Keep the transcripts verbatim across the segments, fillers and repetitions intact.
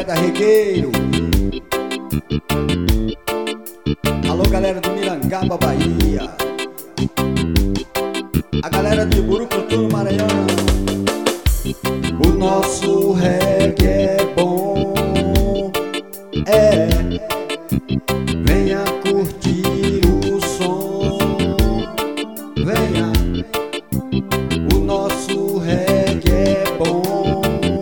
galera da Regueiro. Alô, galera de Mirangaba, Bahia. A galera de Burucutu, Maranhão. O nosso reggae é bom, é. Venha curtir o som, venha. O nosso reggae é bom,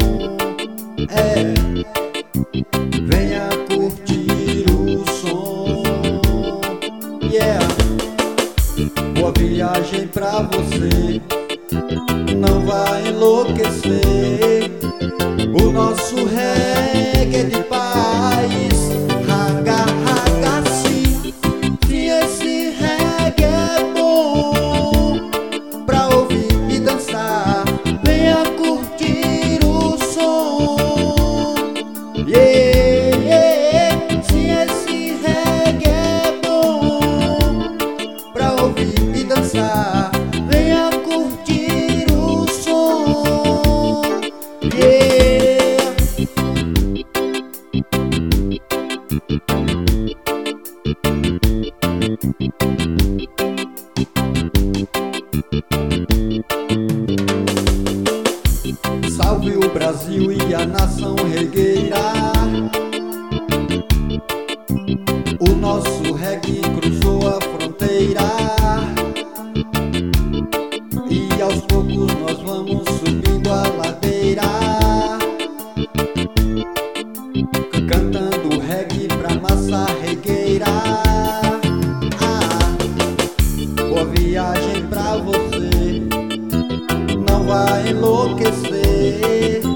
é. Venha curtir o som, yeah. Boa viagem pra você, não vai enlouquecer. O nosso reggae é de paz, raga, raga, sim. Se esse reggae é bom pra ouvir e dançar, venha curtir o som, yeah, yeah. Se esse reggae é bom pra ouvir e dançar, venha curtir o som, yeah. Salve o Brasil e a nação regueira. O nosso reggae cruzou a fronteira e aos poucos nós vamos subindo a ladeira, cantando reggae pra massa regueira. Ah, boa viagem pra você, não vai enlouquecer.